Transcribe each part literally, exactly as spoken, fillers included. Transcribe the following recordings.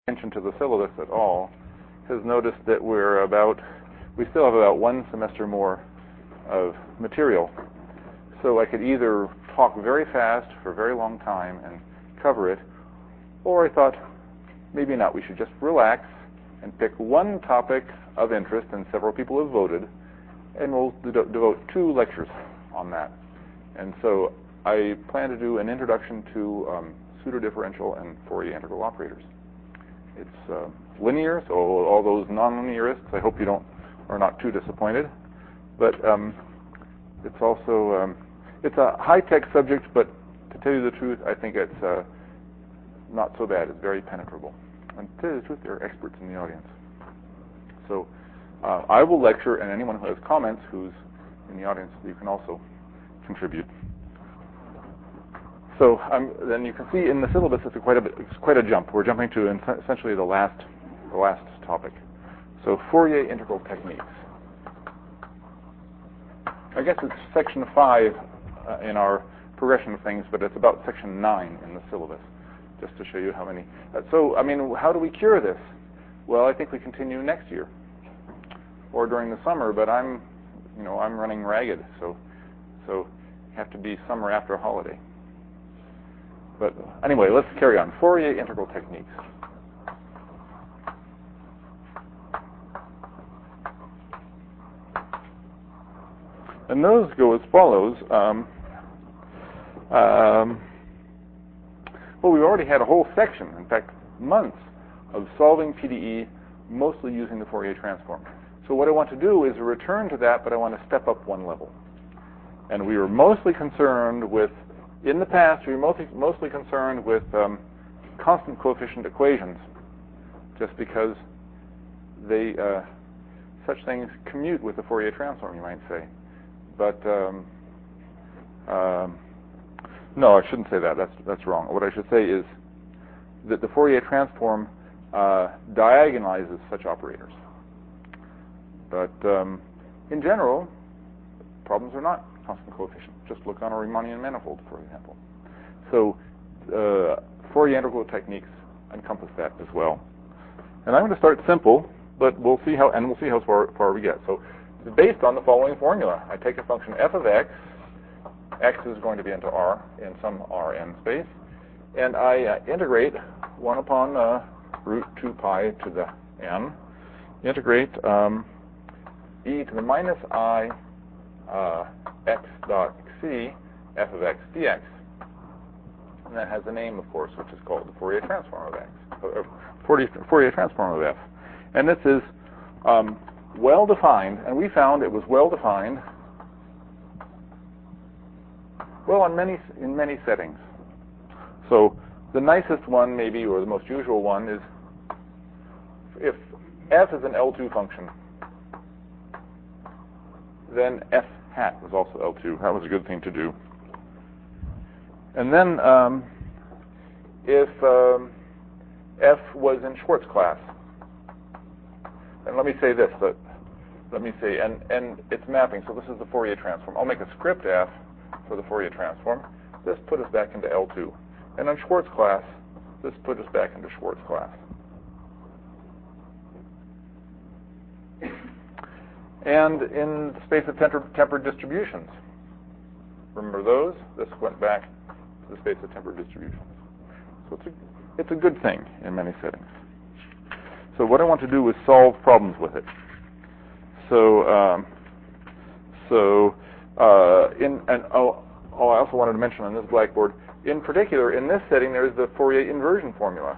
attention to the syllabus at all has noticed that we're about, we still have about one semester more of material. So I could either talk very fast for a very long time and cover it, or I thought maybe not. We should just relax and pick one topic of interest, and several people have voted, and we'll de- devote two lectures on that. And so I plan to do an introduction to um, pseudodifferential and Fourier integral operators. It's uh, linear, so all those nonlinearists, I hope you don't are not too disappointed. But um, it's also um, it's a high-tech subject, but to tell you the truth, I think it's uh, not so bad. It's very penetrable. And to tell you the truth, there are experts in the audience. So uh, I will lecture, and anyone who has comments who's in the audience, you can also contribute. So um, then you can see in the syllabus it's a quite a bit, it's quite a jump. We're jumping to essentially the last the last topic. So Fourier integral techniques. I guess it's section five uh, in our progression of things, but it's about section nine in the syllabus, just to show you how many. Uh, so I mean, how do we cure this? Well, I think we continue next year or during the summer, but I'm, you know, I'm running ragged, so so have to be summer after a holiday. But anyway, let's carry on. Fourier integral techniques. And those go as follows. Um, um, well, we've already had a whole section, in fact, months, of solving P D E, mostly using the Fourier transform. So what I want to do is return to that, but I want to step up one level. And we were mostly concerned with In the past, we were mostly, mostly concerned with um, constant coefficient equations, just because they uh, such things commute with the Fourier transform, you might say. But um, um, no, I shouldn't say that. That's that's wrong. What I should say is that the Fourier transform uh, diagonalizes such operators. But um, in general, problems are not constant coefficient. Just look on a Riemannian manifold, for example. So uh, Fourier integral techniques encompass that as well. And I'm going to start simple, but we'll see how and we'll see how far, far we get. So it's based on the following formula. I take a function f of x. X is going to be into R in some Rn space, and I uh, integrate one upon uh, root two pi to the n. Integrate um, e to the minus I uh, x dot c f of x dx. And that has a name, of course, which is called the Fourier transform of x, or Fourier, Fourier transform of f. And this is um, well defined, and we found it was well defined, well, in many in many settings. So the nicest one, maybe, or the most usual one, is if f is an L two function, then f hat was also L two. That was a good thing to do. And then um, if um, f was in Schwartz class, and let me say this, that let me say, and, and it's mapping, so this is the Fourier transform. I'll make a script f for the Fourier transform. This put us back into L two. And on Schwartz class, this put us back into Schwartz class. And in the space of tempered distributions, remember those? This went back to the space of tempered distributions. So it's a, it's a good thing in many settings. So what I want to do is solve problems with it. So, um, so uh, in and oh, oh, I also wanted to mention on this blackboard, in particular, in this setting, there's the Fourier inversion formula.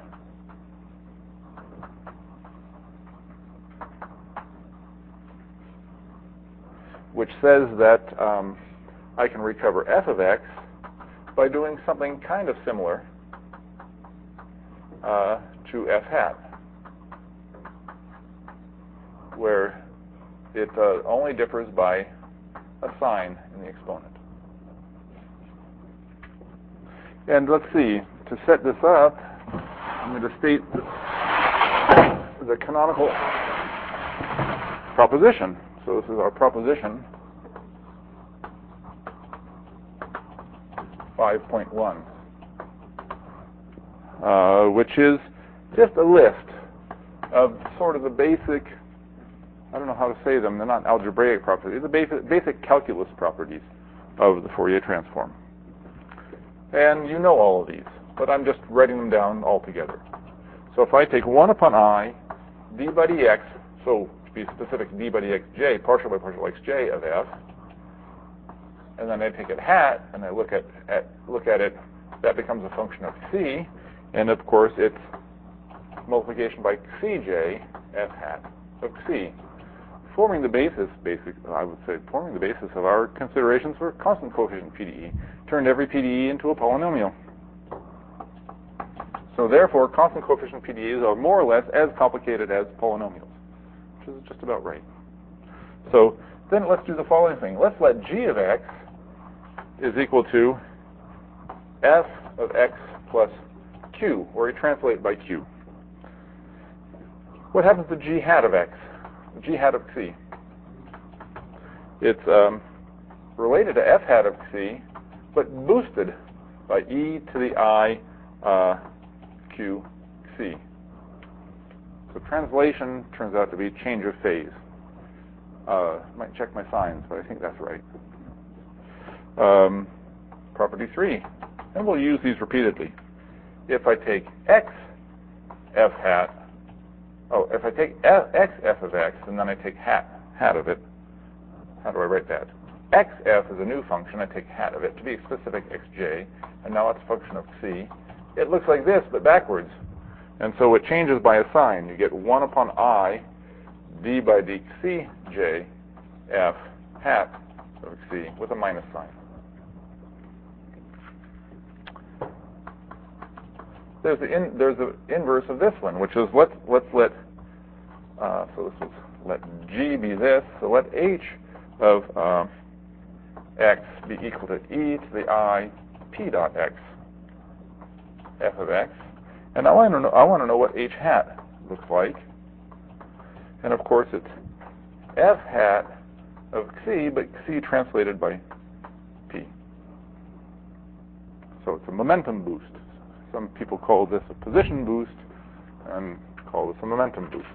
Which says that um, I can recover f of x by doing something kind of similar uh, to f hat, where it uh, only differs by a sign in the exponent. And let's see, to set this up, I'm going to state the, the canonical proposition. So this is our proposition five point one, uh, which is just a list of sort of the basic, I don't know how to say them, they're not algebraic properties, the basic, basic calculus properties of the Fourier transform. And you know all of these, but I'm just writing them down all together. So if I take one upon I, d by dx, so to be specific, d by dxj, partial by partial xj of f, and then I take it hat, and I look at, at look at it, that becomes a function of c, and of course it's multiplication by cj f hat of c, forming the basis, basic, I would say, forming the basis of our considerations for constant coefficient P D E. Turned every P D E into a polynomial. So therefore, constant coefficient P D Es are more or less as complicated as polynomials, which is just about right. So then let's do the following thing. Let's let g of x is equal to f of x plus q, where we translate by q. What happens to g hat of x? G hat of c. It's um, related to f hat of c, but boosted by e to the I uh, q c. So translation turns out to be change of phase. Uh, might check my signs, but I think that's right. Um, property three, and we'll use these repeatedly. If I take x f hat, oh, if I take f, x f of x, and then I take hat hat of it, how do I write that? Xf is a new function. I take hat of it to be specific xj, and now it's a function of c. It looks like this, but backwards. And so it changes by a sign. You get one upon I, d by dxj, f hat of c with a minus sign. There's the in, there's the inverse of this one, which is let's let's let uh, so this was let g be this. So let h of uh, x be equal to e to the I p dot x f of x, and I want to know I want to know what h hat looks like, and of course it's f hat of c, but c translated by p. So it's a momentum boost. Some people call this a position boost and call this a momentum boost.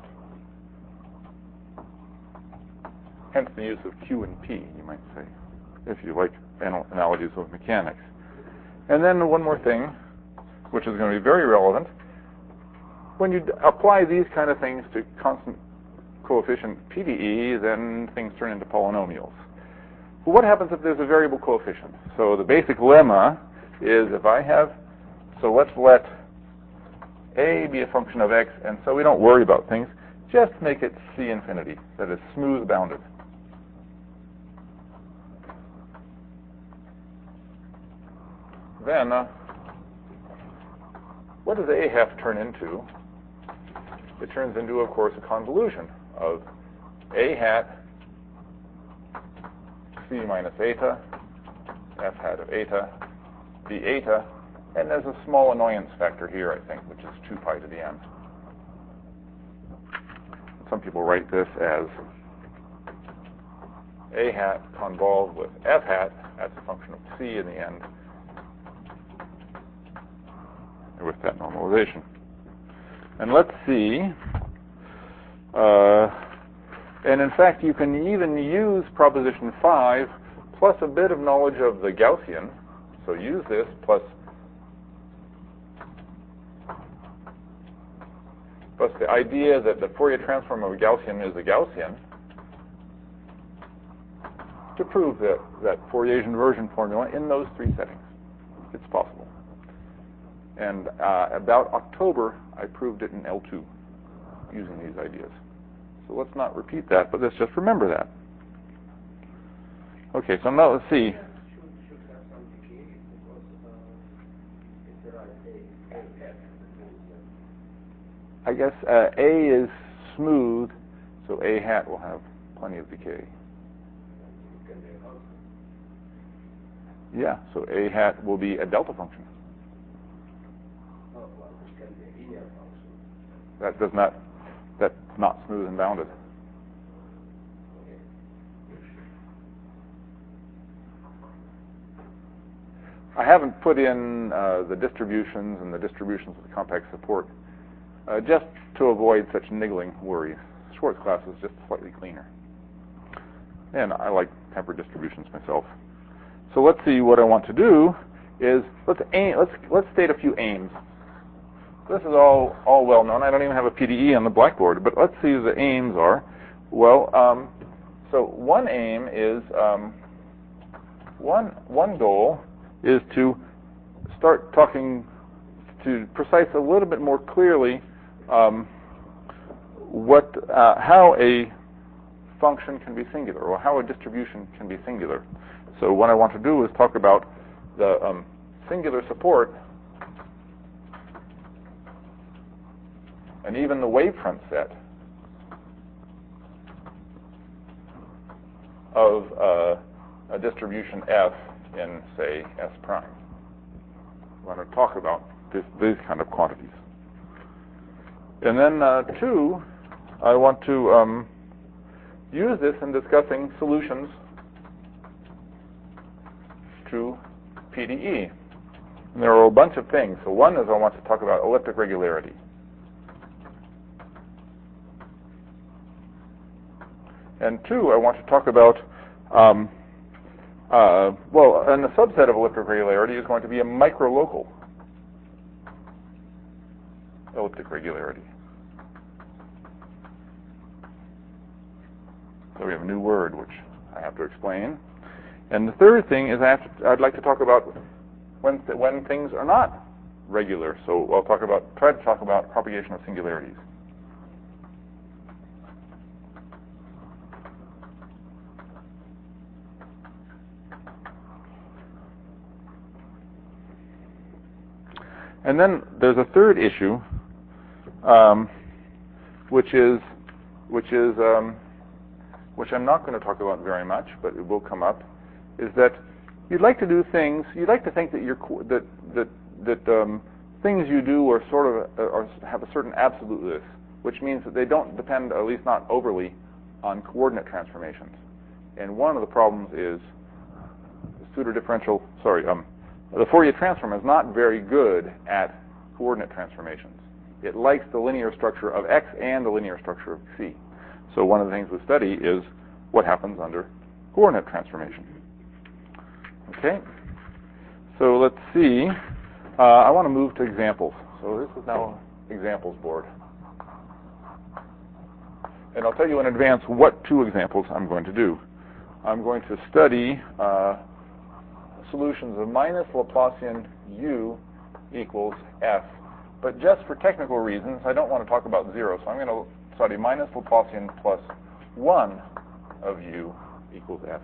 Hence the use of Q and P, you might say, if you like anal- analogies with mechanics. And then one more thing, which is going to be very relevant. When you d- apply these kind of things to constant coefficient P D E, then things turn into polynomials. But what happens if there's a variable coefficient? So the basic lemma is if I have So let's let a be a function of x, and so we don't worry about things. Just make it c infinity, that is smooth bounded. Then, uh, what does a have to turn into? It turns into, of course, a convolution of a hat c minus eta, f hat of eta, d eta, and there's a small annoyance factor here, I think, which is two pi to the n. Some people write this as a hat convolved with f hat, that's a function of c in the end, with that normalization. And let's see, uh, and in fact you can even use proposition five plus a bit of knowledge of the Gaussian, so use this plus plus the idea that the Fourier transform of a Gaussian is a Gaussian to prove that, that Fourier inversion formula in those three settings. It's possible. And uh, about October, I proved it in L two using these ideas. So let's not repeat that, but let's just remember that. Okay, so now let's see. I guess uh, A is smooth, so A hat will have plenty of decay. Yeah, so A hat will be a delta function. That does not, that's not smooth and bounded. I haven't put in uh, the distributions and the distributions of the compact support uh, just to avoid such niggling worries. Schwartz class is just slightly cleaner. And I like tempered distributions myself. So let's see, what I want to do is let's aim, let's let's state a few aims. This is all all well known. I don't even have a P D E on the blackboard, but let's see what the aims are. Well, um, so one aim is um, one one goal is to start talking to precise a little bit more clearly um, what uh, how a function can be singular, or how a distribution can be singular. So what I want to do is talk about the um, singular support and even the wavefront set of uh, a distribution f in, say, S prime. I want to talk about this, these kind of quantities. And then uh, two, I want to um, use this in discussing solutions to P D E. And there are a bunch of things. So one is I want to talk about elliptic regularity. And two, I want to talk about, um, uh, well, and a subset of elliptic regularity is going to be a microlocal elliptic regularity. So we have a new word which I have to explain. And the third thing is I have to, I'd like to talk about when th when things are not regular. So I'll talk about try to talk about propagation of singularities. And then there's a third issue, um, which is which is um, which I'm not going to talk about very much, but it will come up, is that you'd like to do things. You'd like to think that you're that that that um, things you do are sort of are, have a certain absoluteness, which means that they don't depend, at least not overly, on coordinate transformations. And one of the problems is pseudo-differential. Sorry, um, the Fourier transform is not very good at coordinate transformations. It likes the linear structure of x and the linear structure of c. So one of the things we study is what happens under coordinate transformation. Okay, so let's see. Uh, I want to move to examples. So this is now examples board. And I'll tell you in advance what two examples I'm going to do. I'm going to study uh, solutions of minus Laplacian u equals f. But just for technical reasons, I don't want to talk about zero. So I'm going to study minus Laplacian plus one of u equals f.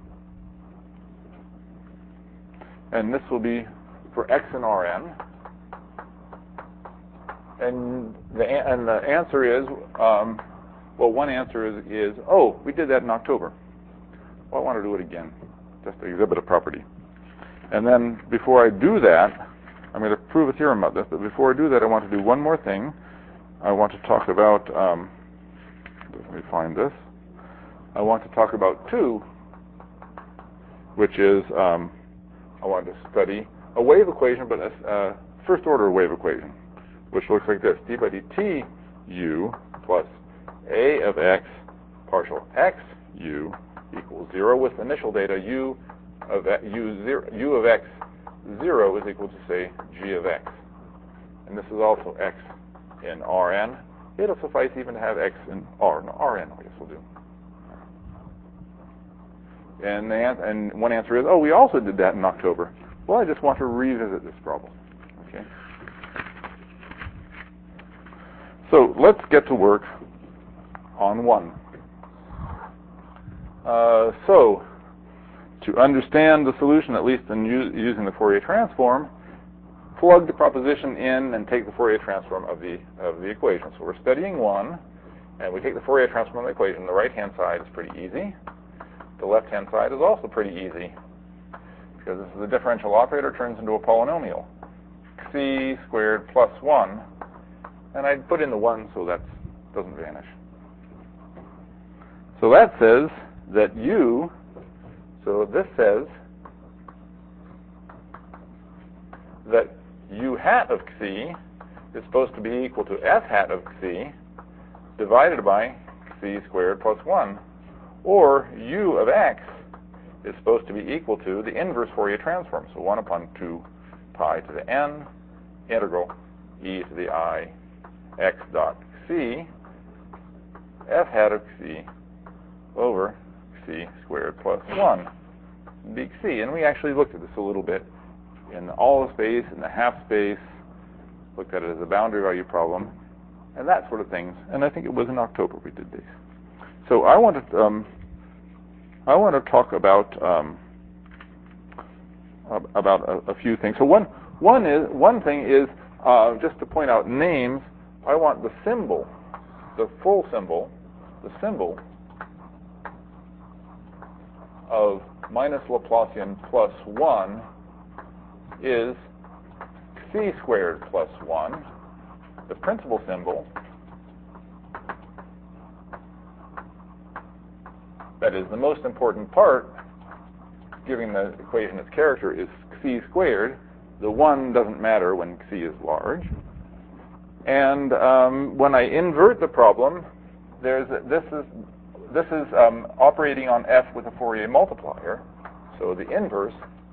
And this will be for x and Rn. And the, and the answer is, um, well, one answer is, is, oh, we did that in October. Well, I want to do it again, just to exhibit a property. And then before I do that, I'm going to prove a theorem about this, but before I do that, I want to do one more thing. I want to talk about, um, let me find this. I want to talk about two, which is, um, I want to study a wave equation, but a uh, first order wave equation, which looks like this: d by dt u plus a of x partial x u equals zero, with initial data u of u, zero, u of x zero is equal to, say, g of x. And this is also x in Rn. It'll suffice even to have x in R. No, Rn, I guess we'll do. And, the, and one answer is, oh, we also did that in October. Well, I just want to revisit this problem. Okay. So let's get to work on one. Uh, so to understand the solution, at least in using the Fourier transform, plug the proposition in and take the Fourier transform of the of the equation. So we're studying one, and we take the Fourier transform of the equation. The right-hand side is pretty easy. The left-hand side is also pretty easy, because this is the differential operator turns into a polynomial, c squared plus one, and I'd put in the one so that doesn't vanish. So that says that u, so this says that u hat of c is supposed to be equal to f hat of c divided by c squared plus one. Or u of x is supposed to be equal to the inverse Fourier transform. So one upon two pi to the n integral e to the I x dot c f hat of c over c squared plus one big C. And we actually looked at this a little bit in the all space, in the half space, looked at it as a boundary value problem, and that sort of things. And I think it was in October we did these. So I want to um, I want to talk about um, about a, a few things. So one one is one thing is uh, just to point out names. I want the symbol, the full symbol, the symbol of minus Laplacian plus one is c squared plus one. The principal symbol, that is the most important part, giving the equation its character, is c squared. The one doesn't matter when c is large. And um, when I invert the problem, there's a, this is this is um, operating on f with a Fourier multiplier. So the inverse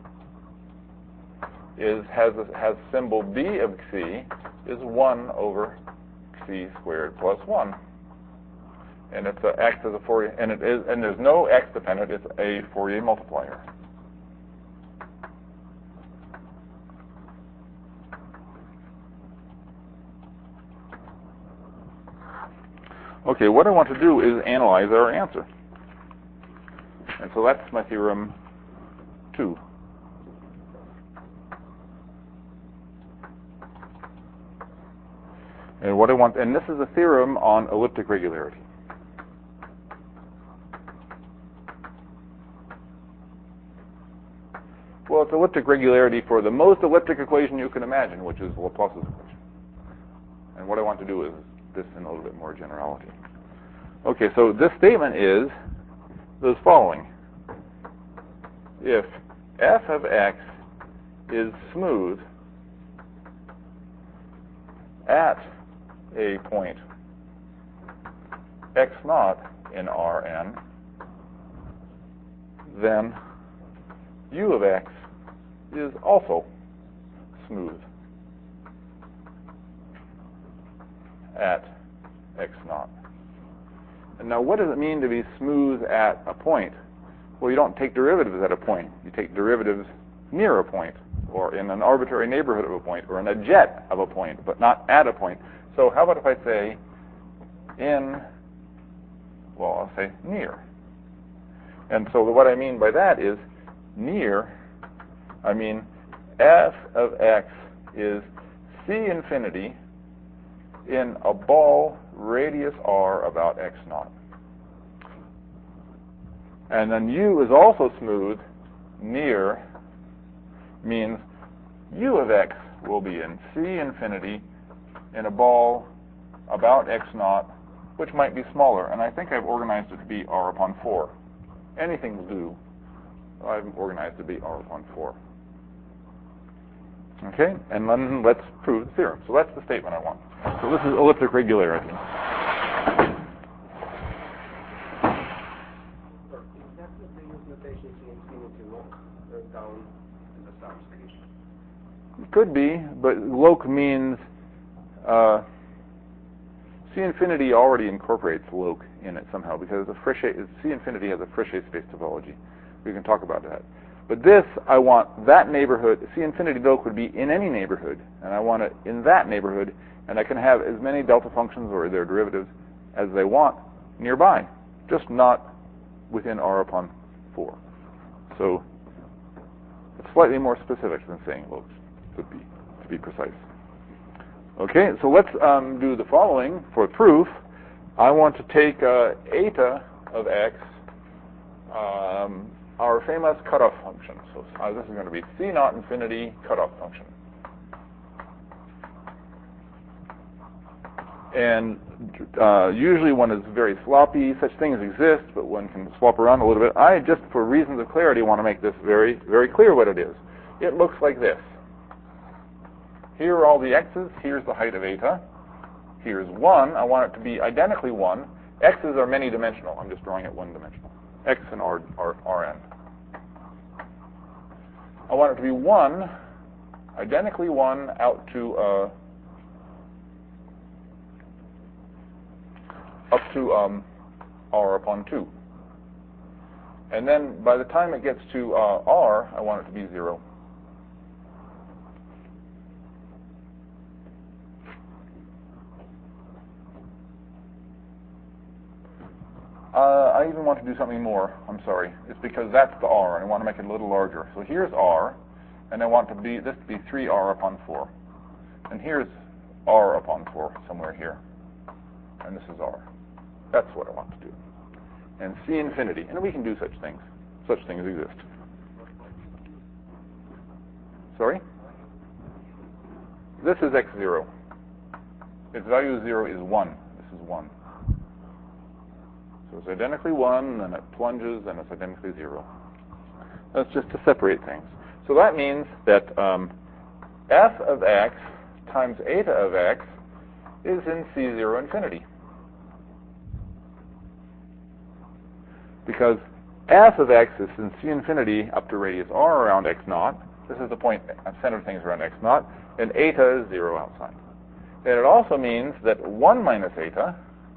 is has a, has symbol b of c is one over c squared plus one, and it's a acts as a Fourier, and it is, and there's no x dependent. It's a Fourier multiplier. Okay, what I want to do is analyze our answer. And so that's my theorem two. And what I want, and this is a theorem on elliptic regularity. Well, it's elliptic regularity for the most elliptic equation you can imagine, which is Laplace's equation. And what I want to do is this in a little bit more generality. Okay, so this statement is the following. If f of x is smooth at a point x naught in Rn, then u of x is also smooth at x naught. And now what does it mean to be smooth at a point? Well, you don't take derivatives at a point. You take derivatives near a point, or in an arbitrary neighborhood of a point, or in a jet of a point, but not at a point. So how about if I say in, well, I'll say near. And so what I mean by that is near, I mean f of x is c infinity in a ball radius r about x naught. And then u is also smooth near means u of x will be in c infinity in a ball about x naught, which might be smaller. And I think I've organized it to be r upon four. Anything will do. I've organized it to be r upon four. Okay, and then let's prove the theorem. So that's the statement I want. So this is elliptic regularity. It could be, but loc means uh, C infinity already incorporates loc in it somehow, because the Frechet, C infinity has a Frechet space topology. We can talk about that. But this, I want that neighborhood. C infinity loc would be in any neighborhood, and I want it in that neighborhood, and I can have as many delta functions or their derivatives as they want nearby, just not within r upon four. So it's slightly more specific than saying loc, to be to be precise. Okay, so let's um, do the following for proof. I want to take uh, eta of x, um, our famous cutoff function. So uh, this is going to be C naught infinity cutoff function. And uh, usually one is very sloppy. Such things exist, but one can swap around a little bit. I, just for reasons of clarity, want to make this very, very clear what it is. It looks like this. Here are all the x's. Here's the height of eta. Here's one. I want it to be identically one. X's are many dimensional. I'm just drawing it one dimensional. X and R, R, Rn. I want it to be one, identically one out to uh, up to um, R upon two. And then by the time it gets to uh, R, I want it to be zero. Uh, I even want to do something more. I'm sorry. It's because that's the R, and I want to make it a little larger. So here's R, and I want to be this to be three R upon four. And here's R upon four, somewhere here. And this is R. That's what I want to do. And C infinity. And we can do such things. Such things exist. Sorry? This is x zero. Its value of zero is one. This is one. So it's identically one, and it plunges, and it's identically zero. That's just to separate things. So that means that um, f of x times eta of x is in C zero infinity. Because f of x is in C infinity up to radius r around x naught. This is the point, I've centered things around x naught, and eta is zero outside. And it also means that one minus eta,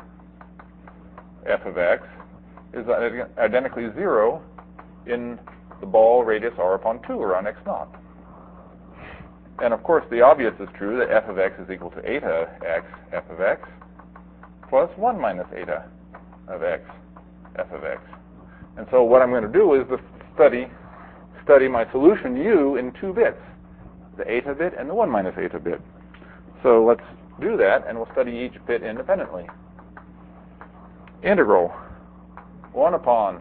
f of x, is identically zero in the ball radius r upon two around x naught. And of course, the obvious is true that f of x is equal to eta x f of x plus one minus eta of x f of x. And so what I'm going to do is the study study my solution u in two bits, the eta bit and the one minus eta bit. So let's do that, and we'll study each bit independently. Integral one upon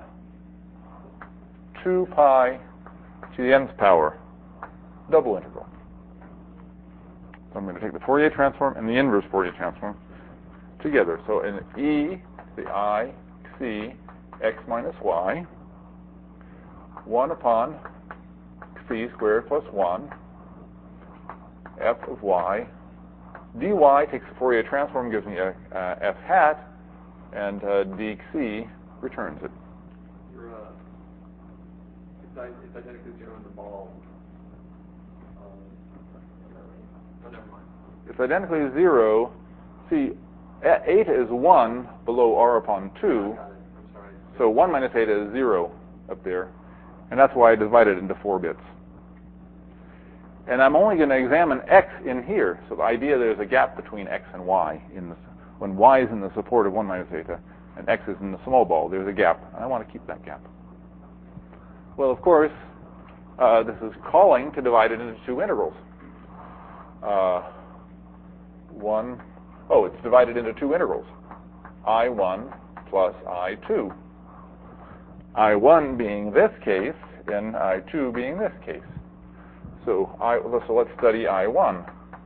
two pi to the nth power, double integral. So I'm going to take the Fourier transform and the inverse Fourier transform together. So in e, the I, c, x minus y, one upon c squared plus one, f of y, dy takes the Fourier transform, gives me a uh, f hat, and uh, dc returns it. Your, uh, it's, it's identically zero in the ball. Um, oh, never mind. It's identically zero. See, eta is one below r upon two. Got it. I'm sorry. So one minus eta is zero up there. And that's why I divided it into four bits. And I'm only going to examine x in here. So the idea there's a gap between x and y. In the, when y is in the support of one minus eta and x is in the small ball, there's a gap. And I want to keep that gap. Well, of course, uh, this is calling to divide it into two integrals. Uh, one, oh, it's divided into two integrals. I one plus I two. I one being this case, and I two being this case. So, I, so let's study I one.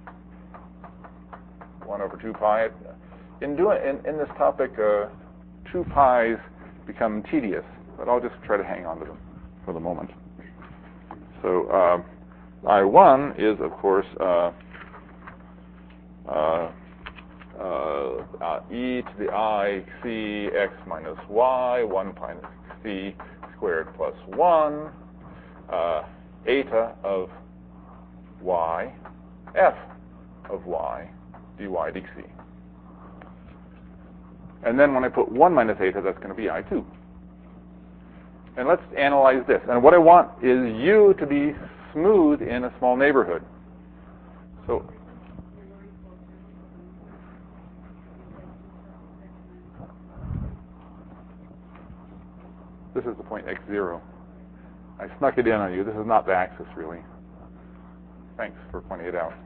one over two pi. In, doing, in, in this topic, uh, two pi's become tedious, but I'll just try to hang on to them for the moment. So uh, I one is, of course, uh, uh, uh, uh, e to the I c x minus y, one minus c squared plus one, uh, eta of y, f of y, dy dx. And then when I put one minus eta, that's going to be I two. And let's analyze this. And what I want is u to be smooth in a small neighborhood. So this is the point x zero. I snuck it in on you. This is not the axis, really. Thanks for pointing it out.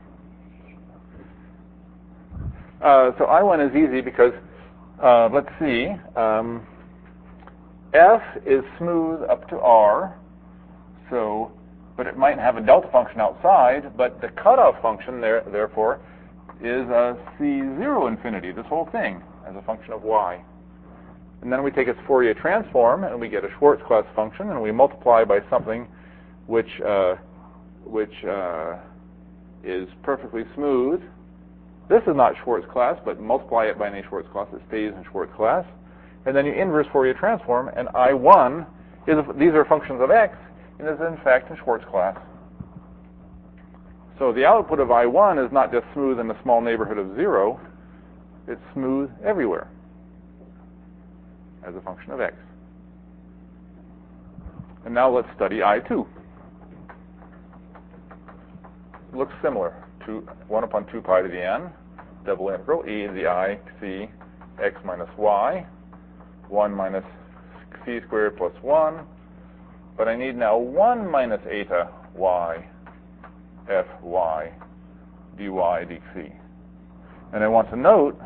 Uh, so I one is easy because, uh, let's see, um, f is smooth up to r, so, but it might have a delta function outside, but the cutoff function, there, therefore, is a c zero infinity, this whole thing, as a function of y. And then we take its Fourier transform, and we get a Schwartz-Class function, and we multiply by something which uh, which uh, is perfectly smooth. This is not Schwartz class, but multiply it by any Schwartz class, it stays in Schwartz class. And then you inverse Fourier transform, and I one, is, these are functions of x, and is in fact in Schwartz class. So the output of I one is not just smooth in a small neighborhood of zero, it's smooth everywhere as a function of x. And now let's study I two. Looks similar to one upon two pi to the n, double integral e to the I c x minus y, one minus c squared plus one, but I need now one minus eta y fy dy dx. And I want to note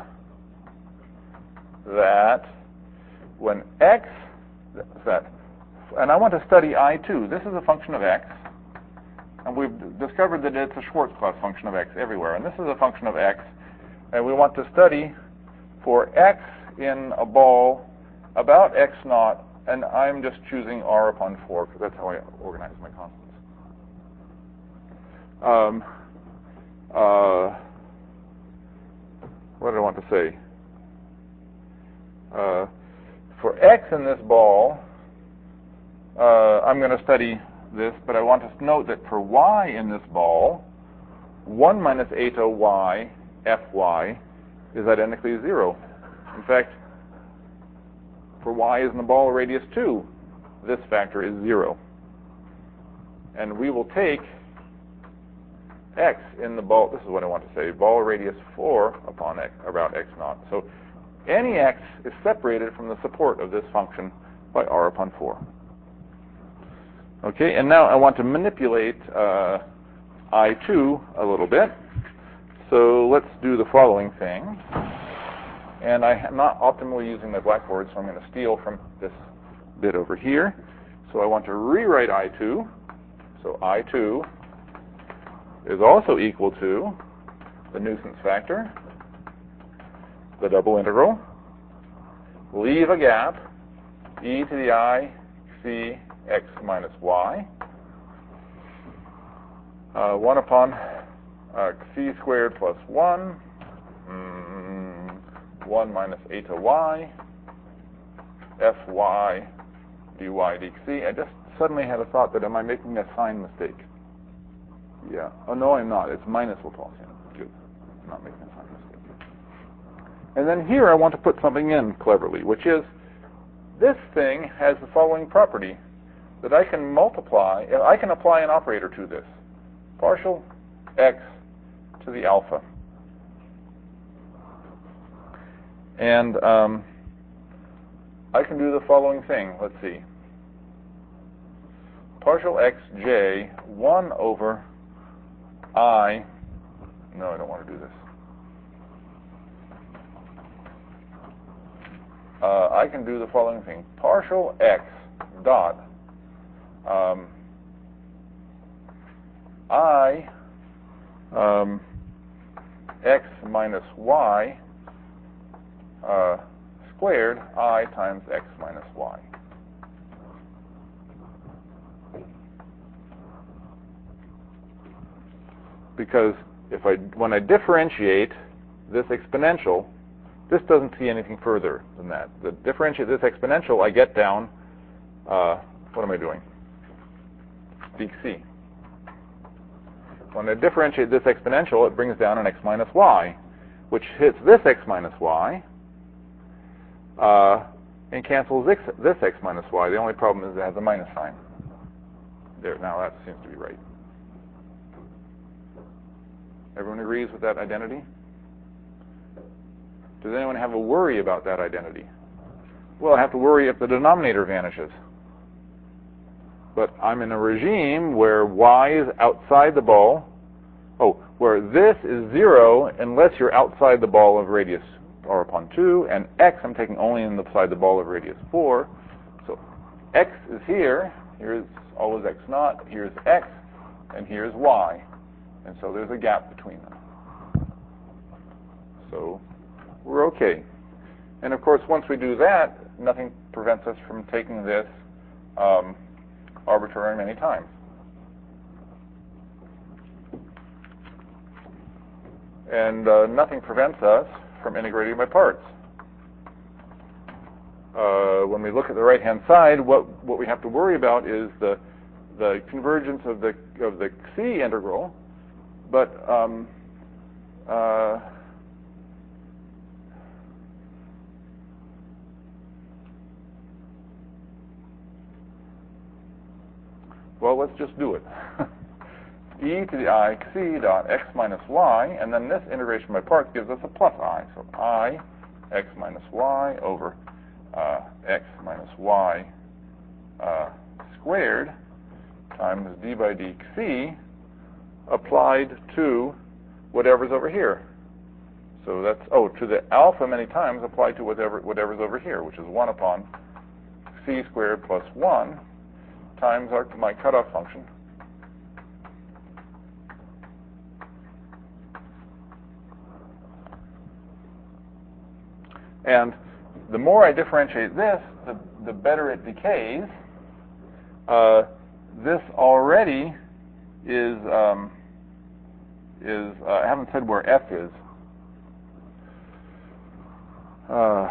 that when x, that, and I want to study I two. This is a function of x, and we've discovered that it's a Schwartz class function of x everywhere. And this is a function of x, and we want to study for x in a ball about x naught, and I'm just choosing r upon four, because that's how I organize my constants. Um, uh, what did I want to say? Uh, for x in this ball, uh, I'm going to study this, but I want to note that for y in this ball, one minus eta y fy is identically zero. In fact, for y is in the ball radius two, this factor is zero. And we will take x in the ball, this is what I want to say, ball radius four upon x, about x naught. So any x is separated from the support of this function by r upon four. Okay, and now I want to manipulate uh, I two a little bit. So let's do the following thing. And I am not optimally using my blackboard, so I'm going to steal from this bit over here. So I want to rewrite I two. So I two is also equal to the nuisance factor, the double integral, leave a gap, e to the I c x minus y, uh, one upon uh, c squared plus one, mm, one minus eta y, fy dy dx. I just suddenly had a thought that am I making a sign mistake? Yeah. Oh, no, I'm not. It's minus Laplacian. Good. I'm not making a sign mistake. And then here I want to put something in cleverly, which is this thing has the following property, that I can multiply, I can apply an operator to this. Partial x to the alpha. And um, I can do the following thing. Let's see. Partial xj, one over I, no, I don't want to do this. Uh, I can do the following thing. Partial x dot um, I um, x minus y uh, squared I times x minus y. Because if I, when I differentiate this exponential, this doesn't see anything further than that. The differentiate this exponential, I get down, uh, what am I doing? Dc. When I differentiate this exponential, it brings down an x minus y, which hits this x minus y, uh, and cancels this, this x minus y. The only problem is it has a minus sign. There, now that seems to be right. Everyone agrees with that identity? Does anyone have a worry about that identity? Well, I have to worry if the denominator vanishes. But I'm in a regime where y is outside the ball. Oh, where this is zero unless you're outside the ball of radius r upon two, and x I'm taking only inside the ball of radius four. So x is here. Here's always x naught. Here's x, and here's y. And so there's a gap between them. So we're okay. And of course, once we do that, nothing prevents us from taking this um, arbitrary many times. And uh, nothing prevents us from integrating by parts. Uh, when we look at the right-hand side, what, what we have to worry about is the, the convergence of the, of the Xi integral. But um, uh, well, let's just do it. E to the I Xi dot x minus y, and then this integration by parts gives us a plus I. So I x minus y over uh, x minus y uh, squared times d by dx applied to whatever's over here. So that's, oh, to the alpha many times applied to whatever whatever's over here, which is one upon c squared plus one times our, my cutoff function. And the more I differentiate this, the, the better it decays. Uh, this already is, um, is uh, I haven't said where f is. Uh,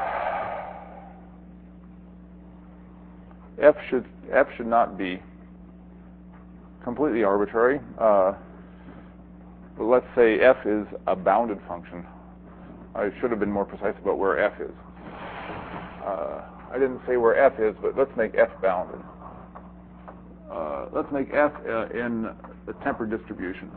f should f should not be completely arbitrary. Uh, but let's say f is a bounded function. I should have been more precise about where f is. Uh, I didn't say where f is, but let's make f bounded. Uh, let's make f uh, in the tempered distribution.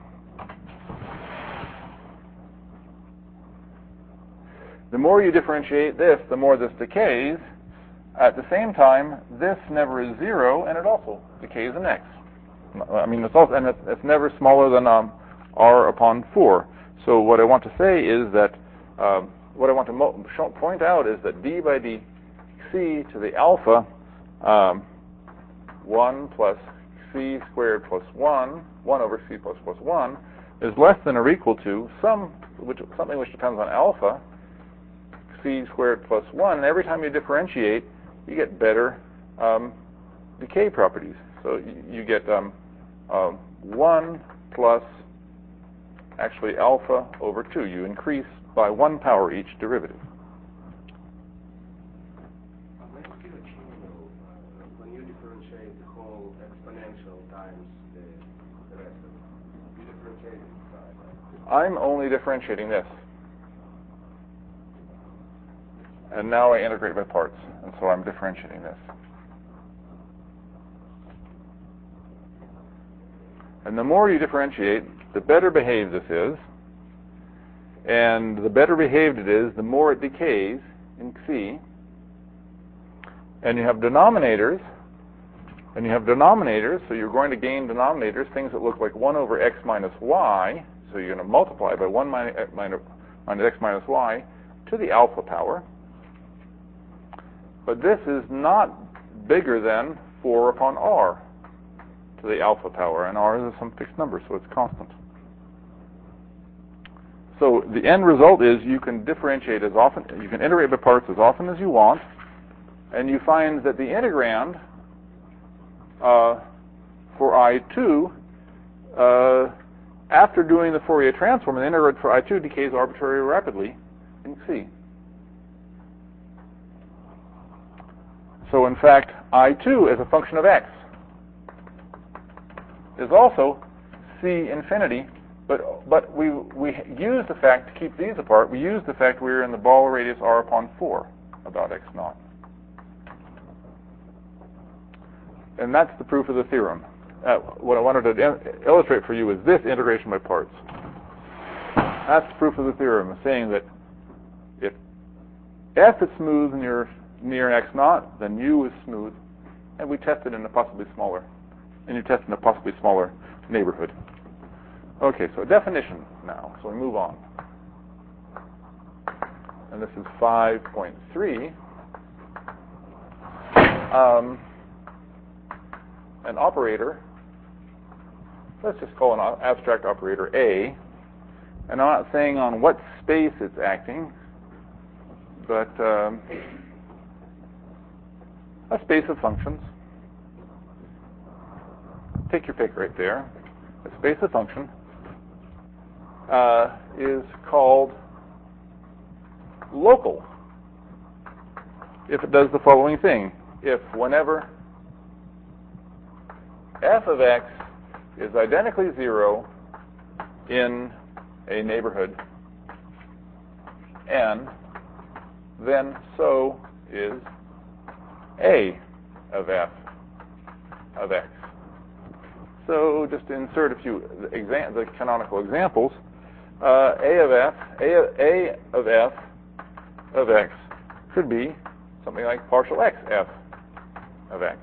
The more you differentiate this, the more this decays. At the same time, this never is zero, and it also decays in x. I mean, it's also, and it's, it's never smaller than um, r upon four. So what I want to say is that um, what I want to mo show, point out is that d by dc to the alpha um, one plus c squared plus one, one over c plus plus one, is less than or equal to some, which, something which depends on alpha, c squared plus one. And every time you differentiate, you get better um, decay properties. So you, you get um, uh, one plus actually alpha over two. You increase by one power each derivative. When you differentiate the whole exponential times the, the rest of it, you differentiate it. I'm only differentiating this. And now I integrate by parts, and so I'm differentiating this. And the more you differentiate, the better behaved this is. And the better behaved it is, the more it decays in Xi. And you have denominators, and you have denominators, so you're going to gain denominators, things that look like one over x minus y, so you're going to multiply by one minus, minus, minus x minus y to the alpha power. But this is not bigger than four upon r to the alpha power, and r is some fixed number, so it's constant. So the end result is you can differentiate as often, you can integrate by parts as often as you want, and you find that the integrand uh, for I two, uh, after doing the Fourier transform, the integrand for I two decays arbitrarily rapidly in Xi. So in fact, I two as a function of x is also C infinity. But but we we use the fact to keep these apart. We use the fact we're in the ball radius r upon four about x naught, and that's the proof of the theorem. Uh, what I wanted to in illustrate for you is this integration by parts. That's the proof of the theorem, saying that if f is smooth near near x naught, then u is smooth, and we test it in a possibly smaller, and you test in a possibly smaller neighborhood. Okay, so definition now. So we move on. And this is five point three. Um, an operator, let's just call an abstract operator A. And I'm not saying on what space it's acting, but um, a space of functions. Take your pick right there. A space of functions. uh, is called local if it does the following thing. If whenever f of x is identically zero in a neighborhood n, then so is a of f of x. So just to insert a few exam the canonical examples, uh, a of f, a of, a of f of x could be something like partial x f of x.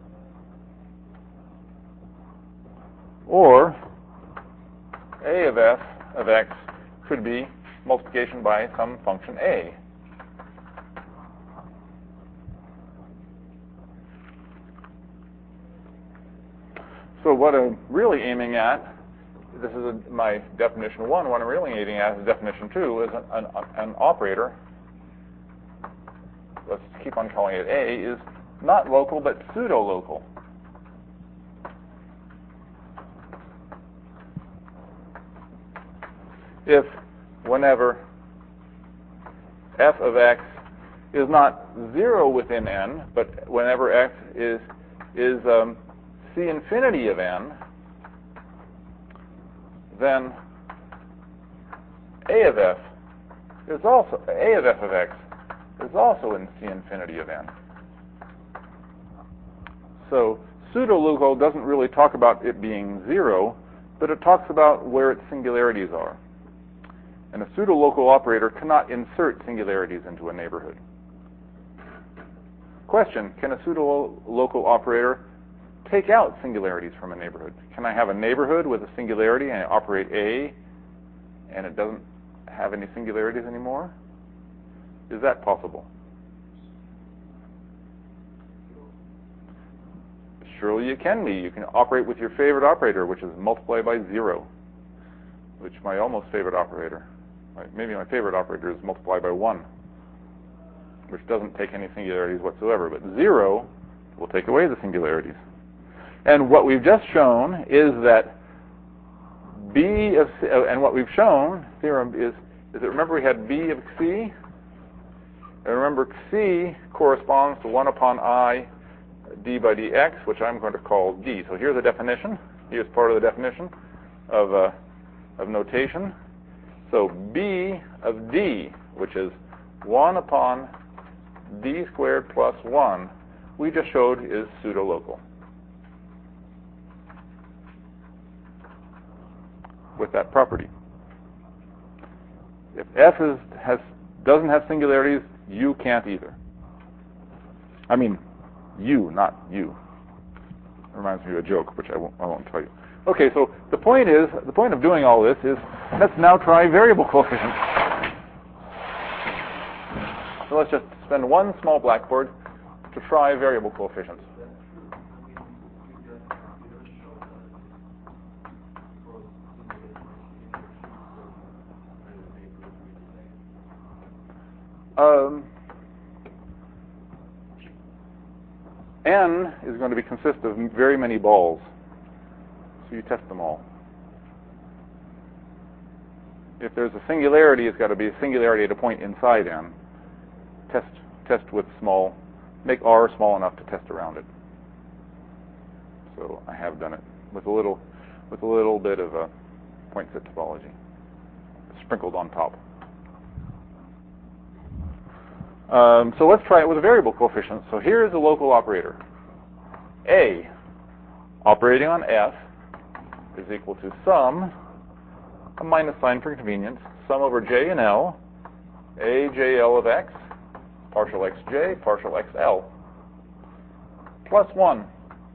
Or a of f of x could be multiplication by some function a. So what I'm really aiming at, this is a, my definition one, what I'm really aiming at is definition two, is an, an, an operator, let's keep on calling it A, is not local but pseudo-local. If whenever f of x is not zero within n, but whenever x is is um, c infinity of n, then a of f is also a of f of x is also in c infinity of n. So pseudo-local doesn't really talk about it being zero, but it talks about where its singularities are. And a pseudo-local operator cannot insert singularities into a neighborhood. Question, can a pseudo-local operator take out singularities from a neighborhood? Can I have a neighborhood with a singularity and I operate A and it doesn't have any singularities anymore? Is that possible? Surely it can be. You can operate with your favorite operator, which is multiply by zero, which my almost favorite operator. Maybe my favorite operator is multiply by one, which doesn't take any singularities whatsoever. But zero will take away the singularities. And what we've just shown is that B of C, and what we've shown, theorem, is, is that remember we had B of C? And remember C corresponds to one upon I d by dx, which I'm going to call D. So here's the definition. Here's part of the definition of, uh, of notation. So B of D, which is one upon D squared plus one, we just showed is pseudo-local. With that property. If F is, has, doesn't have singularities, U can't either. I mean, U, not you. It reminds me of a joke, which I won't, I won't tell you. Okay, so the point is, the point of doing all this is, let's now try variable coefficients. So let's just spend one small blackboard to try variable coefficients. Um, N is going to be consist of very many balls. So you test them all. If there's a singularity, it's got to be a singularity at a point inside N. Test test with small, make R small enough to test around it. So I have done it with a little with a little bit of a point set topology sprinkled on top. Um, so let's try it with a variable coefficient. So here is a local operator. A, operating on F, is equal to sum, a minus sign for convenience, sum over J and L, A J L of X, partial xj, partial xl, plus one.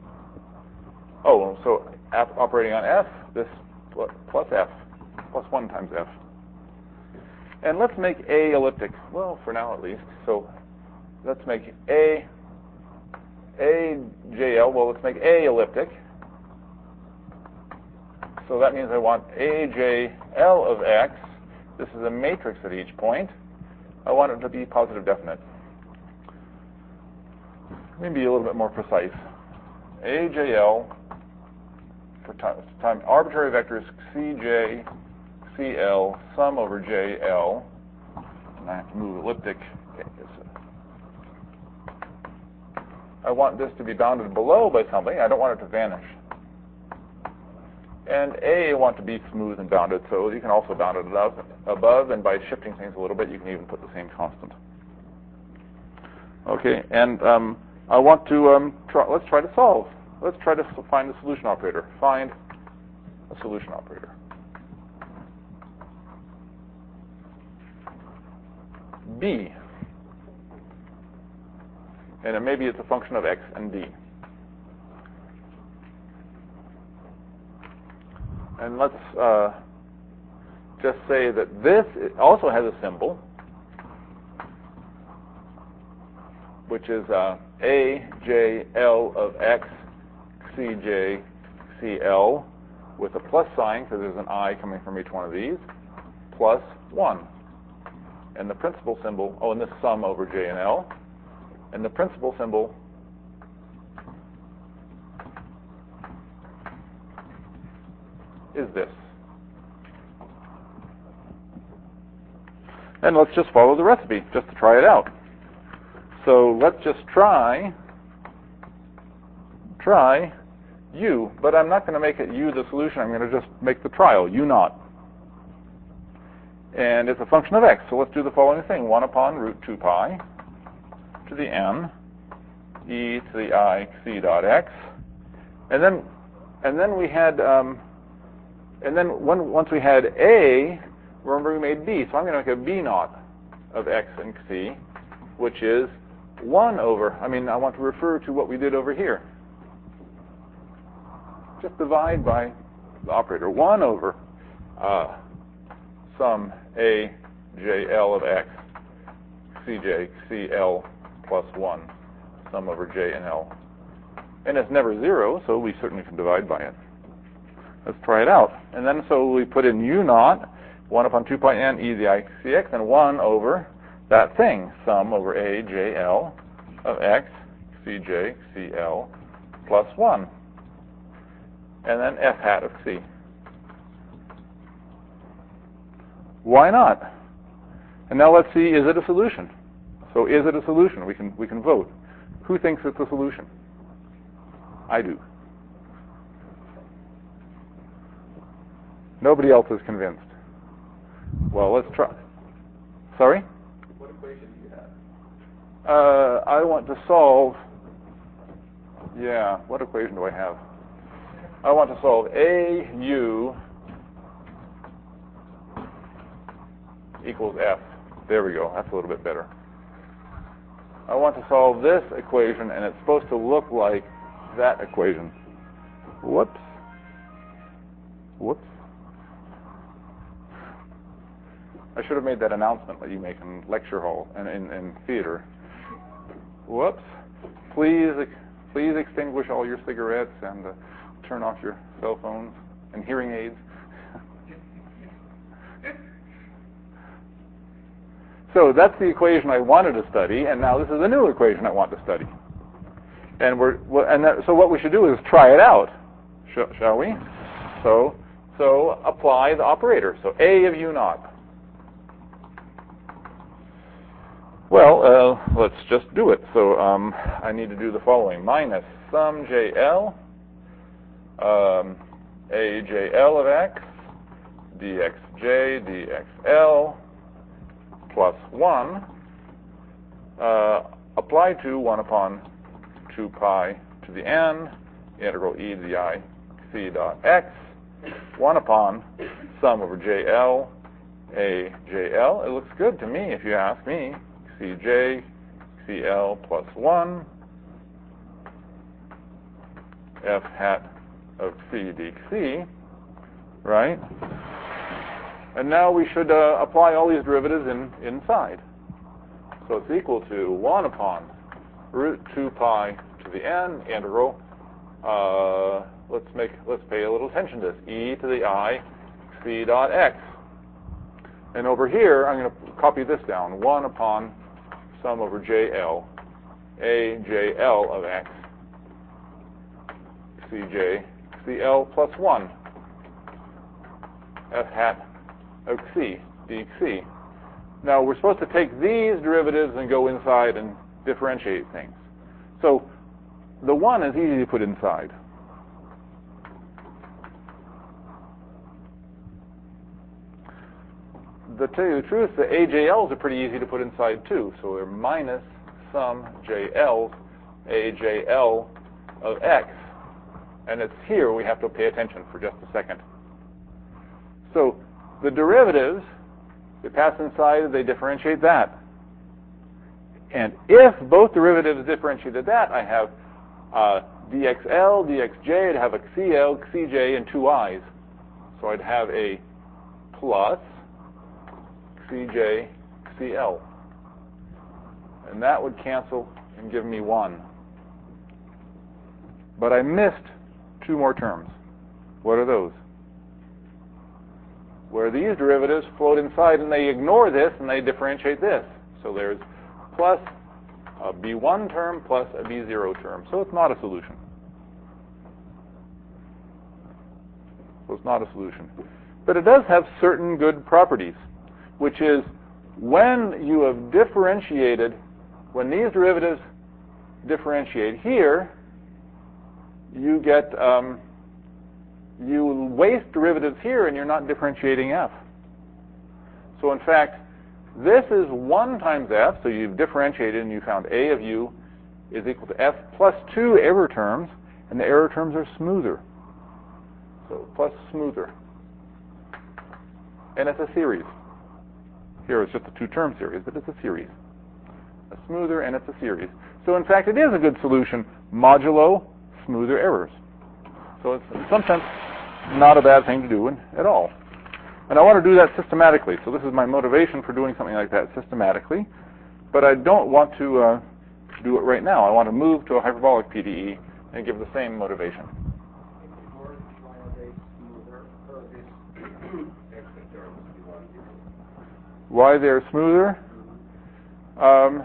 Oh, so F operating on F, this plus F, plus one times F. And let's make A elliptic. Well, for now at least. So let's make A, A J L, well, let's make A elliptic. So that means I want A J L of X. This is a matrix at each point. I want it to be positive definite. Let me be a little bit more precise. A J L for time, time arbitrary vectors C J, C L sum over J L. And I have to move elliptic. Okay, I want this to be bounded below by something. I don't want it to vanish. And A I want to be smooth and bounded, so you can also bound it above, above, and by shifting things a little bit, you can even put the same constant. Okay, and um, I want to, um, try, let's try to solve. Let's try to find the solution operator. Find a solution operator. B. And then maybe it's a function of x and b. And let's uh, just say that this also has a symbol, which is uh, A J L of x, C J, C L, with a plus sign, because there's an I coming from each one of these, plus one. And the principal symbol, oh, and this sum over J and L. And the principal symbol is this. And let's just follow the recipe, just to try it out. So let's just try, try U, but I'm not going to make it U the solution. I'm going to just make the trial, U naught. And it's a function of x, so let's do the following thing. one upon root two pi to the n, e to the I c dot x. And then, and then we had, um, and then when, once we had A, remember we made B, so I'm going to make a B naught of x and c, which is one over, I mean, I want to refer to what we did over here. Just divide by the operator. one over uh, sum A J L of x, C J, C L plus one, sum over J and L. And it's never zero, so we certainly can divide by it. Let's try it out. And then so we put in U naught, one upon two pi n e to the I c x, and one over that thing, sum over A J L of x, C J, C L plus one. And then f hat of c. Why not? And now let's see, is it a solution? So is it a solution? We can, we can vote. Who thinks it's a solution? I do. Nobody else is convinced. Well, let's try. Sorry? What equation do you have? Uh, I want to solve, yeah, what equation do I have? I want to solve A U equals F. There we go. That's a little bit better. I want to solve this equation, and it's supposed to look like that equation. Whoops. Whoops. I should have made that announcement that you make in lecture hall and in, in theater. Whoops. Please, please extinguish all your cigarettes and uh, turn off your cell phones and hearing aids. So that's the equation I wanted to study, and now this is a new equation I want to study. And we're and that, so what we should do is try it out, shall, shall we? So so apply the operator. So A of U naught. Well, uh, let's just do it. So um, I need to do the following: minus sum J L, um, A J L of x, dxj dxl. Plus one, uh, apply to one upon two pi to the n, integral e to the I c dot x, one upon sum over jl, a jl. It looks good to me if you ask me. Cj, cl plus one, f hat of c dc, right? And now we should uh, apply all these derivatives in, inside. So it's equal to one upon root two pi to the n integral. Uh, let's make let's pay a little attention to this. E to the I c dot x. And over here, I'm going to copy this down. one upon sum over jl, a jl of x, cj, cl plus one, f hat of xc, dxc. Now, we're supposed to take these derivatives and go inside and differentiate things. So the one is easy to put inside. To tell you the truth, the A J Ls are pretty easy to put inside too. So they're minus some J Ls, A J L of x. And it's here we have to pay attention for just a second. So the derivatives, they pass inside, they differentiate that. And if both derivatives differentiated that, I have uh, dxl, dxj, I'd have a xcl, xcj, and two i's. So I'd have a plus xcj, xcl. And that would cancel and give me one. But I missed two more terms. What are those? Where these derivatives float inside and they ignore this and they differentiate this. So there's plus a B one term plus a B zero term. So it's not a solution. So it's not a solution. But it does have certain good properties, which is when you have differentiated, when these derivatives differentiate here, you get, um, you waste derivatives here and you're not differentiating f. So in fact, this is one times f, so you've differentiated and you found a of u is equal to f plus two error terms, and the error terms are smoother. So plus smoother. And it's a series. Here it's just a two-term series, but it's a series. A smoother and it's a series. So in fact, it is a good solution modulo smoother errors. So it's in some sense not a bad thing to do in, at all. And I want to do that systematically. So this is my motivation for doing something like that systematically. But I don't want to uh, do it right now. I want to move to a hyperbolic P D E and give the same motivation. Why they're smoother? Um,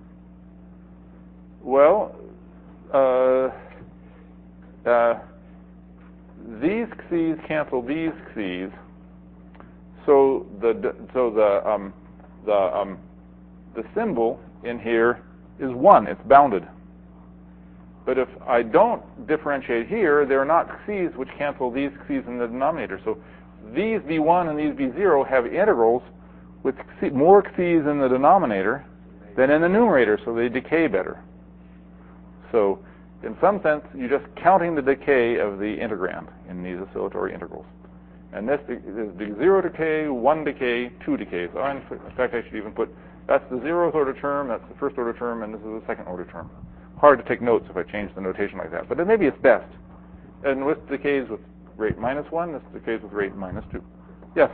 well, uh, uh, these x's cancel these x's, so the so the um, the um, the symbol in here is one. It's bounded. But if I don't differentiate here, there are not x's which cancel these x's in the denominator. So these b one and these b zero have integrals with xc, more x's in the denominator than in the numerator, so they decay better. So in some sense, you're just counting the decay of the integrand in these oscillatory integrals. And this is the zero decay, one decay, two decays. Oh, in fact, I should even put, that's the zeroth order term, that's the first order term, and this is the second order term. Hard to take notes if I change the notation like that, but it, maybe it's best. And this decays with rate minus one, this decays with rate minus two. Yes?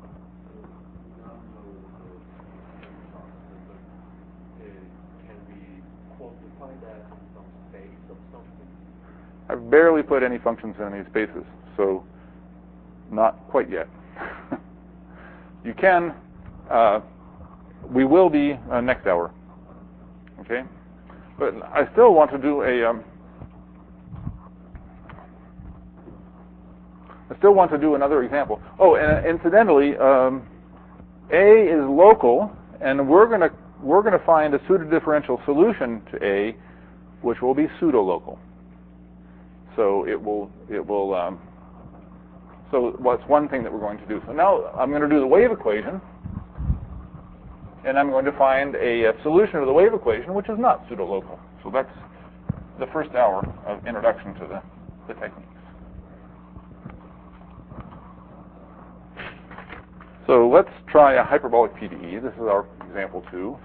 I've barely put any functions in any spaces, so not quite yet. You can, uh, we will be uh, next hour, okay? But I still want to do a, um, I still want to do another example. Oh, and incidentally, um, A is local, and we're going to we're going to find a pseudo-differential solution to A, which will be pseudo-local. So it will, it will, um, so what's one thing that we're going to do. So now I'm going to do the wave equation, and I'm going to find a, a solution to the wave equation which is not pseudo-local. So that's the first hour of introduction to the, the techniques. So let's try a hyperbolic P D E. This is our example two.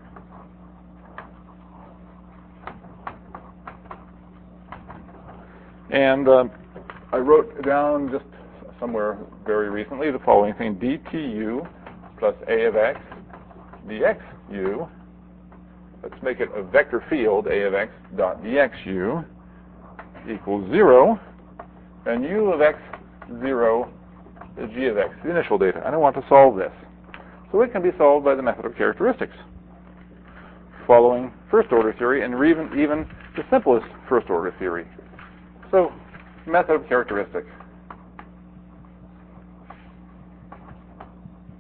And uh, I wrote down just somewhere very recently the following thing: dtu plus a of x dxu. Let's make it a vector field, a of x dot dxu equals zero, and u of x zero is g of x, the initial data. And I want to solve this. So it can be solved by the method of characteristics, following first order theory, and even, even the simplest first order theory. So, method of characteristics.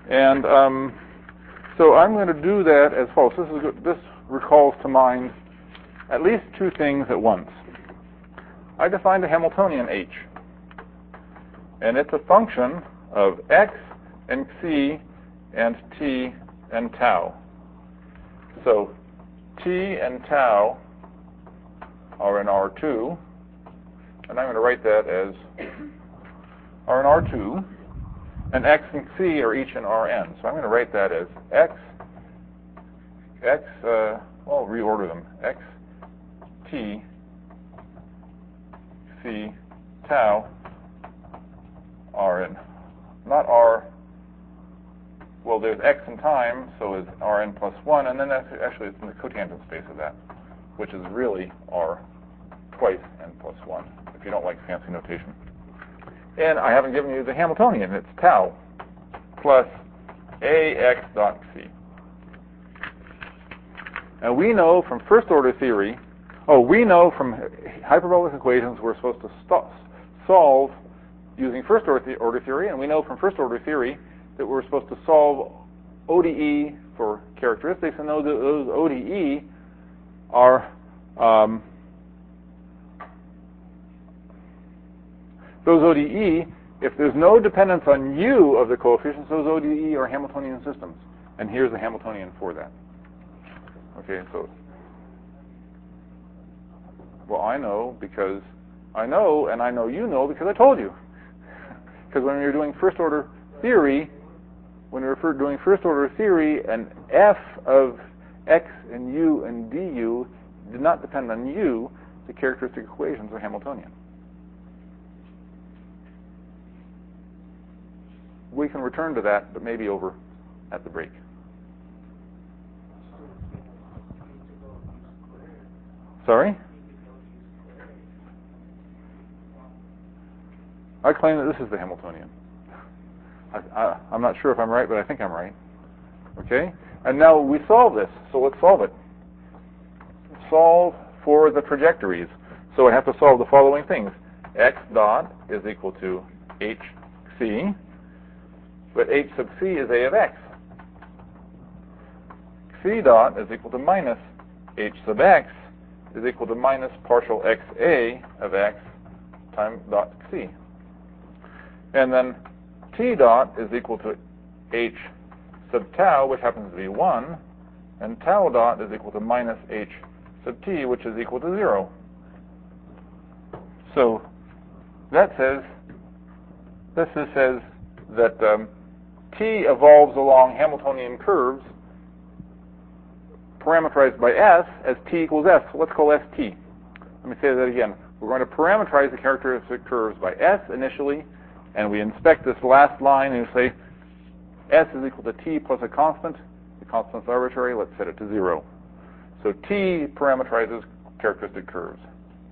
And um, so I'm going to do that as follows. This, is, this recalls to mind at least two things at once. I defined a Hamiltonian H, and it's a function of x and c and t and tau. So t and tau are in R two, and I'm going to write that as are in R two, and x and c are each in Rn. So I'm going to write that as x, x, uh, well, reorder them, x, t, c, tau, Rn. Not R, well, there's x in time, so it's Rn plus one, and then that's actually it's in the cotangent space of that, which is really R twice n plus one, if you don't like fancy notation. And I haven't given you the Hamiltonian. It's tau plus ax dot c. And we know from first order theory, oh, we know from hyperbolic equations we're supposed to st- solve using first order, order theory, and we know from first order theory that we're supposed to solve O D E for characteristics, and those, those O D E are um, those O D E, if there's no dependence on U of the coefficients, those O D E are Hamiltonian systems. And here's the Hamiltonian for that. Okay, so, well, I know because I know, and I know you know because I told you. Because when we were doing first order theory, when we were doing first order theory, and f of x and u and du did not depend on u, the characteristic equations are Hamiltonian. We can return to that, but maybe over at the break. Sorry? I claim that this is the Hamiltonian. I, I, I'm not sure if I'm right, but I think I'm right. Okay? And now we solve this, so let's solve it. Solve for the trajectories. So I have to solve the following things. X dot is equal to hc, but h sub c is a of x. C dot is equal to minus h sub x is equal to minus partial xa of x times dot c. And then t dot is equal to h sub tau, which happens to be one, and tau dot is equal to minus h sub t, which is equal to zero. So that says, this says that um, t evolves along Hamiltonian curves parameterized by s as t equals s. So let's call s t. Let me say that again. We're going to parameterize the characteristic curves by s initially, and we inspect this last line and say s is equal to t plus a constant. The constant's arbitrary. Let's set it to zero. So t parameterizes characteristic curves.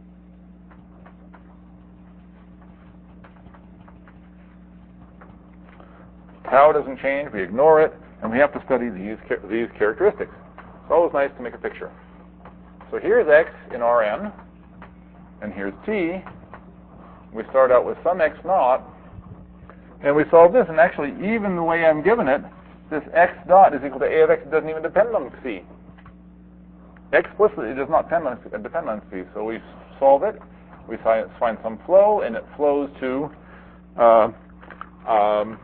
Tau doesn't change. We ignore it, and we have to study these these characteristics. It's always nice to make a picture. So here's x in Rn, and here's t. We start out with some x naught, and we solve this. And actually, even the way I'm given it, this x dot is equal to a of x doesn't even depend on c. Explicitly, it does not depend on, depend on c. So we solve it. We find some flow, and it flows to, uh, um,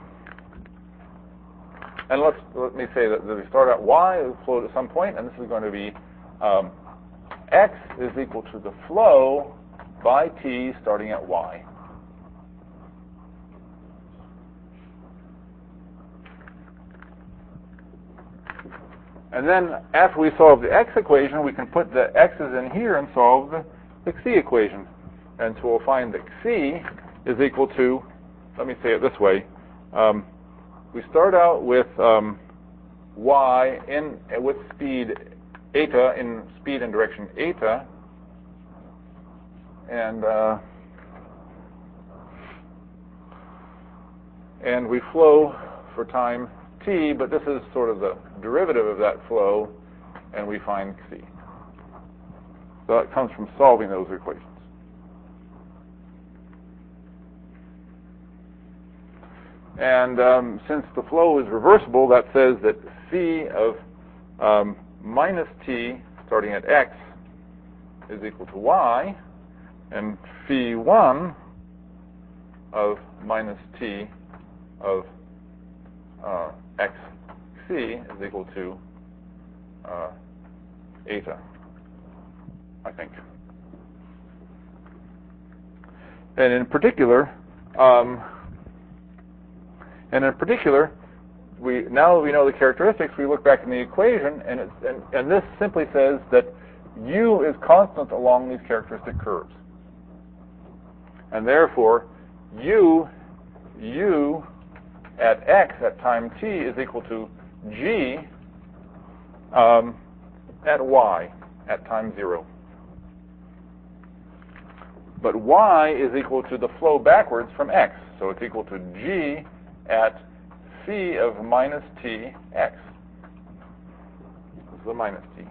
and let's let me say that, that we start at y, it will flow to some point, and this is going to be um, x is equal to the flow by t starting at y. And then after we solve the x equation, we can put the x's in here and solve the, the c equation. And so we'll find that c is equal to, let me say it this way, um, we start out with um, y in with speed eta, in speed and direction eta, and uh, and we flow for time t, but this is sort of the derivative of that flow, and we find c. So that comes from solving those equations. And um, since the flow is reversible, that says that phi of um, minus t starting at x is equal to y, and phi one of minus t of uh, xc is equal to uh, eta, I think. And in particular, um, and in particular, we now that we know the characteristics, we look back in the equation, and, it's, and, and this simply says that u is constant along these characteristic curves. And therefore, u, u at x at time t is equal to g um, at y at time zero. But y is equal to the flow backwards from x. So it's equal to g at phi of minus t x. This is the minus t.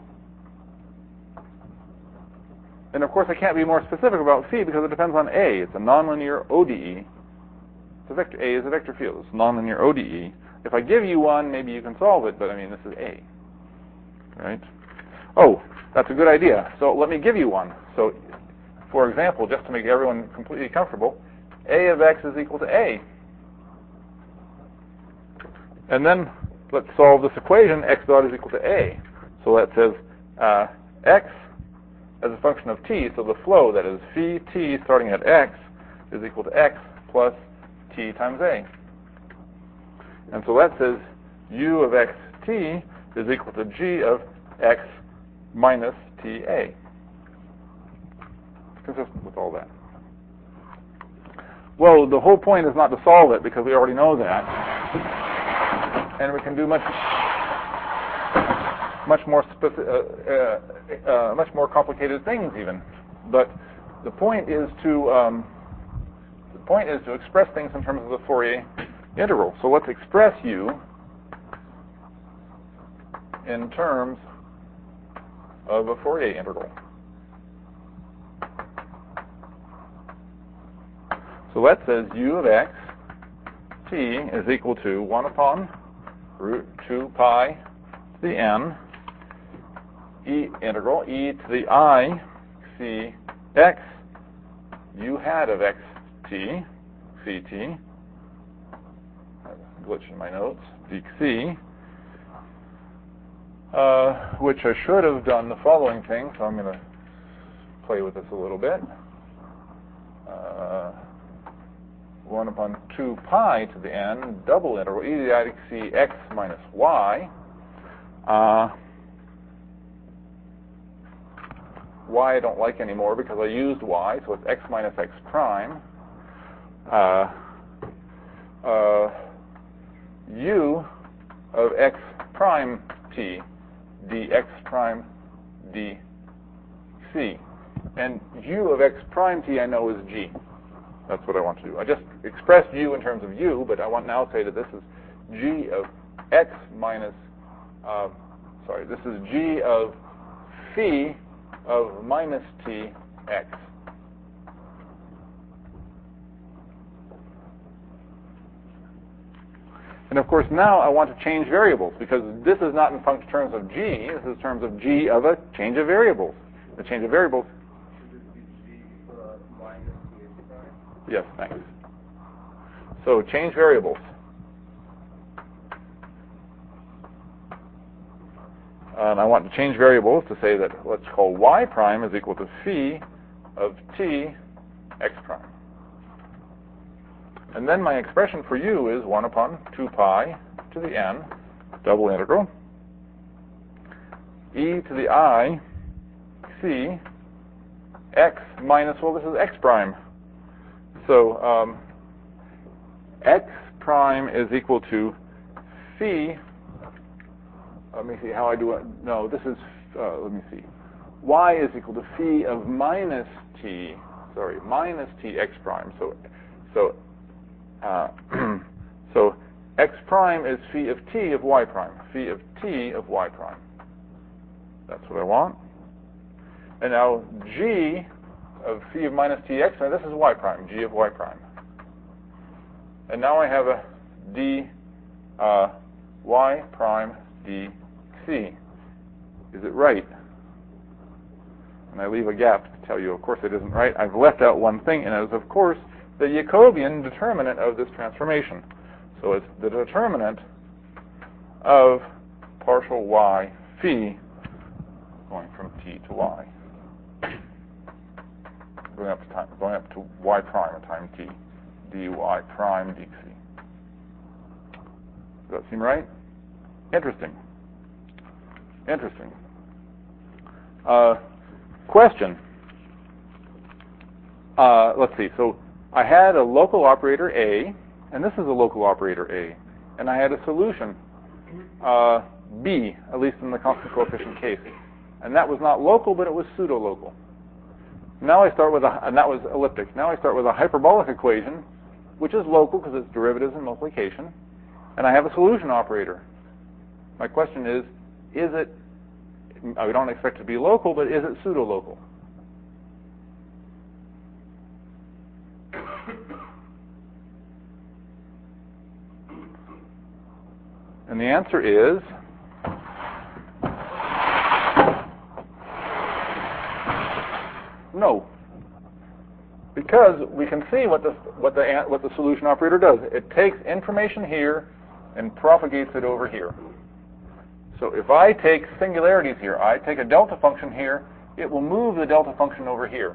And of course, I can't be more specific about phi because it depends on A. It's a nonlinear O D E. It's a vector. A is a vector field. It's nonlinear O D E. If I give you one, maybe you can solve it, but I mean, this is A. Right? Oh, that's a good idea. So let me give you one. So, for example, just to make everyone completely comfortable, A of x is equal to A. And then let's solve this equation, x dot is equal to A. So that says uh, x as a function of t, so the flow, that is phi t starting at x, is equal to x plus t times A. And so that says u of xt is equal to g of x minus ta. Consistent with all that. Well, the whole point is not to solve it because we already know that. And we can do much much more speci- uh, uh, uh, much more complicated things even. But the point is to um, the point is to express things in terms of the Fourier integral. So let's express u in terms of a Fourier integral. So that says u of x t is equal to one upon root two pi to the n e integral e to the I c x u hat of x t c t. Glitch in my notes. dc. Uh, which I should have done the following thing, so I'm going to play with this a little bit. Uh, one upon two pi to the n, double integral, e to the I c x minus y. Uh, y I don't like anymore because I used y, so it's x minus x prime. Uh, uh, u of x prime t dx prime dc. And u of x prime t I know is g. That's what I want to do. I just expressed u in terms of u, but I want now to say that this is g of x minus, uh, sorry, this is g of phi of minus t x. And of course now I want to change variables because this is not in function terms of g, this is in terms of g of a change of variables. The change of variables. Yes, thanks. So change variables. And I want to change variables to say that let's call y prime is equal to phi of t x prime. And then my expression for u is one upon two pi to the n, double integral, e to the I c x minus, well, this is x prime. So um, x prime is equal to phi. Let me see how I do it. No, this is, uh, let me see. Y is equal to phi of minus t, sorry, minus t x prime. So, so, uh, so x prime is phi of t of y prime, phi of t of y prime. That's what I want. And now g of phi of minus tx, now this is y prime, g of y prime. And now I have a d uh, y prime dc. Is it right? And I leave a gap to tell you, of course, it isn't right. I've left out one thing, and it is, of course, the Jacobian determinant of this transformation. So it's the determinant of partial y phi going from t to y, going up to time, going up to y prime at time t, dy prime dc. Does that seem right? Interesting. Interesting. Uh, question. Uh, let's see. So I had a local operator A, and this is a local operator A, and I had a solution uh, B, at least in the constant coefficient case, and that was not local, but it was pseudo-local. Now I start with a, and that was elliptic. Now I start with a hyperbolic equation, which is local because it's derivatives and multiplication, and I have a solution operator. My question is, is it, we don't expect it to be local, but is it pseudo-local? And the answer is no, because we can see what the what the what the solution operator does. It takes information here and propagates it over here. So if I take singularities here, I take a delta function here, it will move the delta function over here,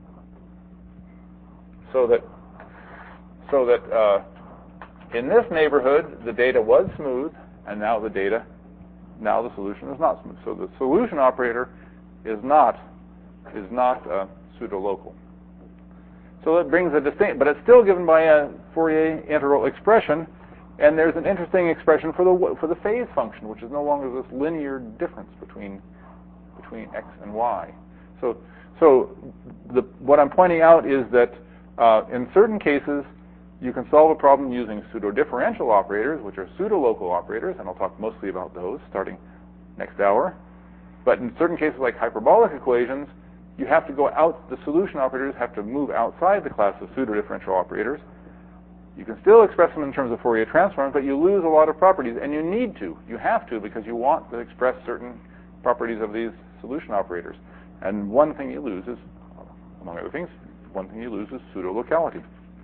so that so that uh, in this neighborhood the data was smooth, and now the data, now the solution is not smooth. So the solution operator is not is not uh, pseudo-local. So it brings a distinct, but it's still given by a Fourier integral expression, and there's an interesting expression for the for the phase function, which is no longer this linear difference between between x and y. So so the, what I'm pointing out is that uh, in certain cases you can solve a problem using pseudo-differential operators, which are pseudo-local operators, and I'll talk mostly about those starting next hour. But in certain cases, like hyperbolic equations, you have to go out, the solution operators have to move outside the class of pseudo-differential operators. You can still express them in terms of Fourier transforms, but you lose a lot of properties, and you need to. You have to, because you want to express certain properties of these solution operators. And one thing you lose is, among other things, one thing you lose is pseudo-locality.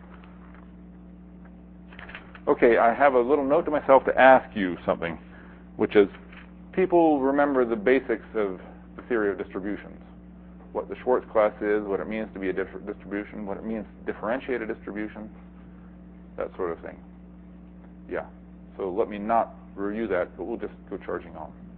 Okay, I have a little note to myself to ask you something, which is, people remember the basics of the theory of distributions. What the Schwartz class is, what it means to be a distribution, what it means to differentiate a distribution, that sort of thing. Yeah. So let me not review that, but we'll just go charging on.